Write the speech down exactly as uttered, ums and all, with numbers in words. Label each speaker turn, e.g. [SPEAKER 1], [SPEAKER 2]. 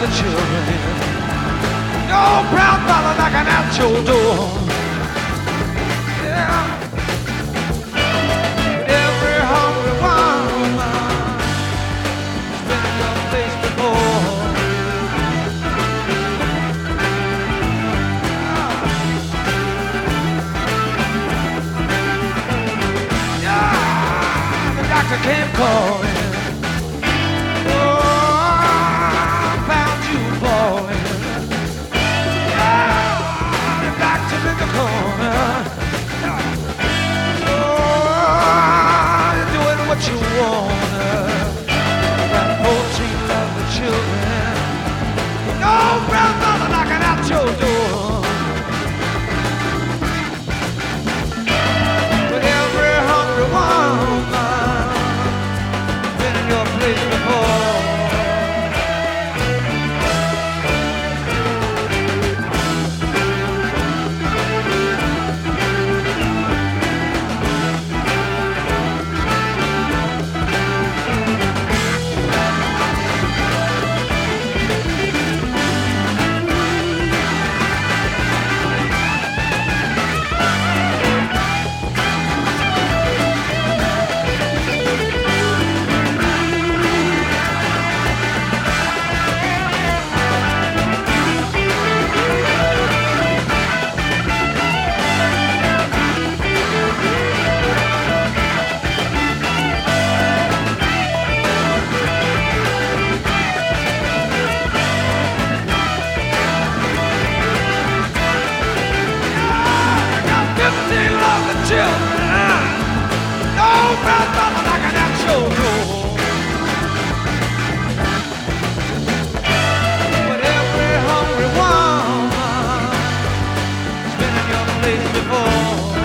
[SPEAKER 1] the children. No proud father knocking at your door. Yeah. But every hungry woman has been in your place before. Yeah. The doctor came calling. What you wanna, that poetry love the children. No grandmother knocking at your door. But every hungry woman been in your place before. Children, no grandmother knocking at your door. But every hungry woman has been in your place before.